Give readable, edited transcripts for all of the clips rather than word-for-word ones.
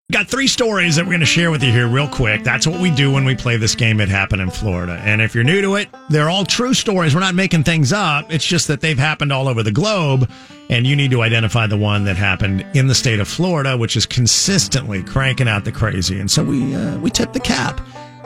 Got three stories that we're going to share with you here real quick. That's what we do when we play this game. It happened in Florida. And if you're new to it, they're all true stories. We're not making things up. It's just that they've happened all over the globe. And you need to identify the one that happened in the state of Florida, which is consistently cranking out the crazy. And so we tip the cap.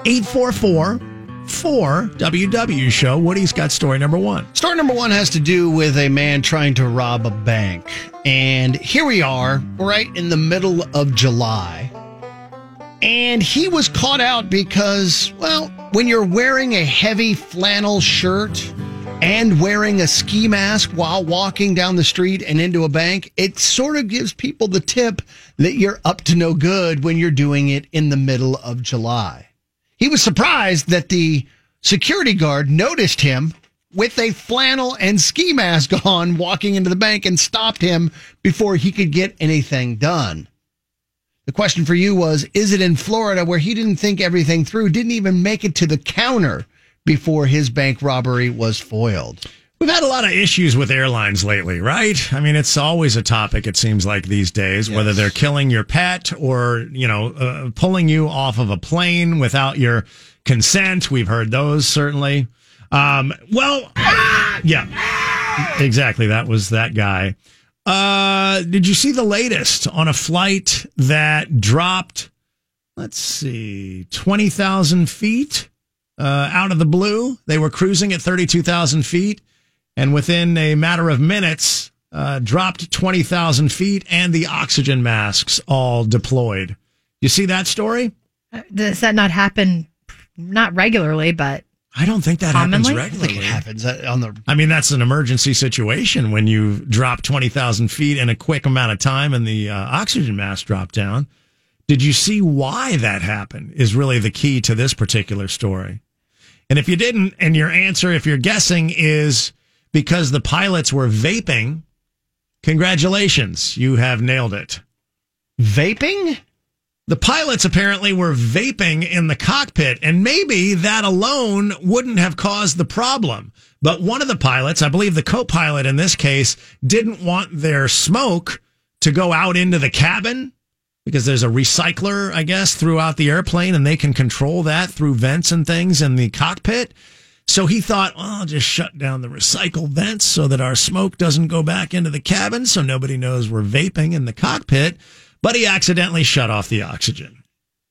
844-4WW show. Woody's got story number one. Story number one has to do with a man trying to rob a bank. And here we are, right in the middle of July. And he was caught out because, well, when you're wearing a heavy flannel shirt and wearing a ski mask while walking down the street and into a bank, it sort of gives people the tip that you're up to no good when you're doing it in the middle of July. He was surprised that the security guard noticed him with a flannel and ski mask on walking into the bank and stopped him before he could get anything done. The question for you was, is it in Florida where he didn't think everything through, didn't even make it to the counter before his bank robbery was foiled? We've had a lot of issues with airlines lately, right? I mean, it's always a topic, it seems like these days, yes. Whether they're killing your pet or, pulling you off of a plane without your consent. We've heard those, certainly. Yeah, exactly. That was that guy. Did you see the latest on a flight that dropped, 20,000 feet out of the blue? They were cruising at 32,000 feet. And within a matter of minutes, dropped 20,000 feet and the oxygen masks all deployed. You see that story? Does that not happen? Not regularly, but I don't think that commonly? happens regularly. I think it happens on the. I mean, that's an emergency situation when you drop 20,000 feet in a quick amount of time and the oxygen mask drop down. Did you see why that happened? Is really the key to this particular story. And if you didn't, and your answer, if you're guessing, is because the pilots were vaping, congratulations, you have nailed it. Vaping? The pilots apparently were vaping in the cockpit, and maybe that alone wouldn't have caused the problem. But one of the pilots, I believe the co-pilot in this case, didn't want their smoke to go out into the cabin because there's a recycler, I guess, throughout the airplane, and they can control that through vents and things in the cockpit. So he thought, I'll just shut down the recycle vents so that our smoke doesn't go back into the cabin so nobody knows we're vaping in the cockpit. But he accidentally shut off the oxygen.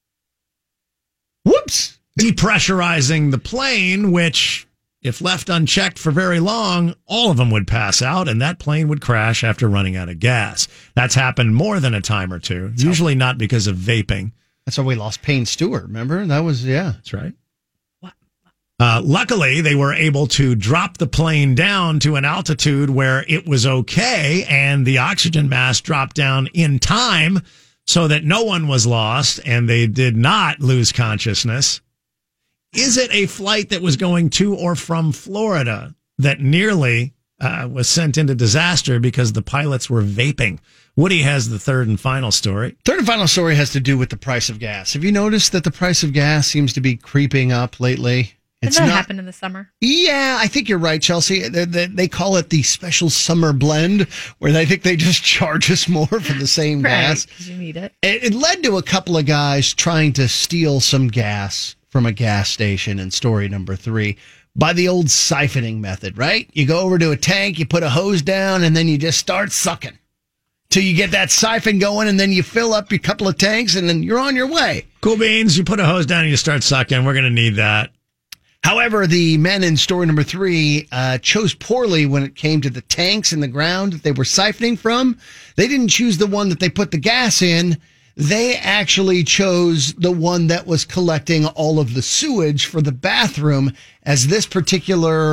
Whoops! Depressurizing the plane, which, if left unchecked for very long, all of them would pass out, and that plane would crash after running out of gas. That's happened more than a time or two, usually not because of vaping. That's how we lost Payne Stewart, remember? That was, yeah. That's right. Luckily, they were able to drop the plane down to an altitude where it was okay, and the oxygen mask dropped down in time so that no one was lost, and they did not lose consciousness. Is it a flight that was going to or from Florida that nearly was sent into disaster because the pilots were vaping? Woody has the third and final story. Third and final story has to do with the price of gas. Have you noticed that the price of gas seems to be creeping up lately? Did that happen in the summer? Yeah, I think you're right, Chelsea. They call it the special summer blend, where they think they just charge us more for the same gas. Because you need it. It led to a couple of guys trying to steal some gas from a gas station in story number 3 by the old siphoning method, right? You go over to a tank, you put a hose down, and then you just start sucking till you get that siphon going, and then you fill up your couple of tanks, and then you're on your way. Cool beans. You put a hose down and you start sucking. We're going to need that. However, the men in story number 3 chose poorly when it came to the tanks in the ground that they were siphoning from. They didn't choose the one that they put the gas in. They actually chose the one that was collecting all of the sewage for the bathroom, as this particular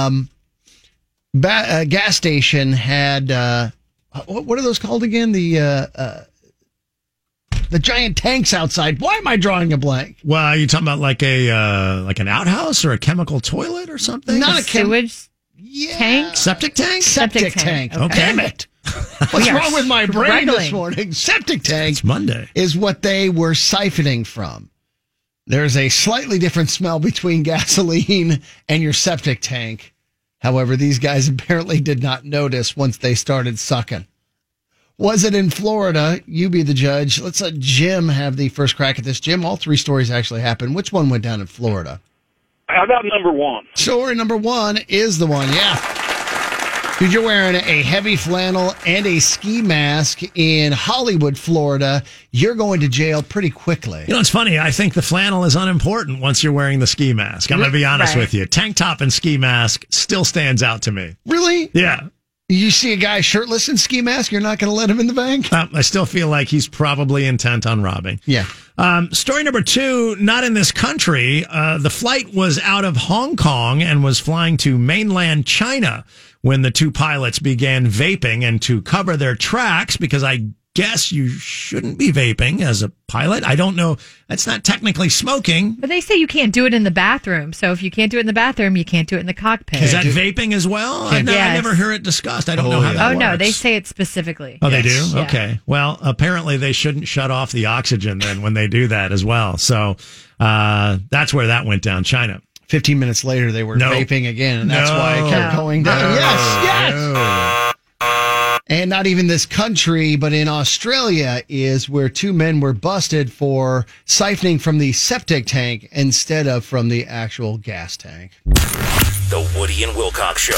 gas station had, what are those called again? The giant tanks outside. Why am I drawing a blank? Well, are you talking about like an outhouse or a chemical toilet or something? Not a sewage tank? Septic tank? Septic tank. Okay. Damn it. What's wrong with my brain this morning? Septic tank. It's Monday. Is what they were siphoning from. There's a slightly different smell between gasoline and your septic tank. However, these guys apparently did not notice once they started sucking. Was it in Florida? You be the judge. Let's let Jim have the first crack at this. Jim, all three stories actually happened. Which one went down in Florida? How about number one? Story number one is the one, yeah. Dude, you're wearing a heavy flannel and a ski mask in Hollywood, Florida. You're going to jail pretty quickly. You know, it's funny. I think the flannel is unimportant once you're wearing the ski mask. I'm going to be honest with you. Tank top and ski mask still stands out to me. Really? Yeah. You see a guy shirtless in ski mask, you're not going to let him in the bank? I still feel like he's probably intent on robbing. Yeah. Story number two, not in this country. The flight was out of Hong Kong and was flying to mainland China when the two pilots began vaping, and to cover their tracks, because I guess you shouldn't be vaping as a pilot. I don't know. That's not technically smoking. But they say you can't do it in the bathroom. So if you can't do it in the bathroom, you can't do it in the cockpit. Is that vaping as well? I never hear it discussed. I don't know how that works. Oh, no. They say it specifically. Oh, they do? Yeah. Okay. Well, apparently they shouldn't shut off the oxygen then when they do that as well. So that's where that went down, China. 15 minutes later, they were vaping again, and that's why it kept going down. No. Yes. And not even this country, but in Australia is where two men were busted for siphoning from the septic tank instead of from the actual gas tank. The Woody and Wilcox Show.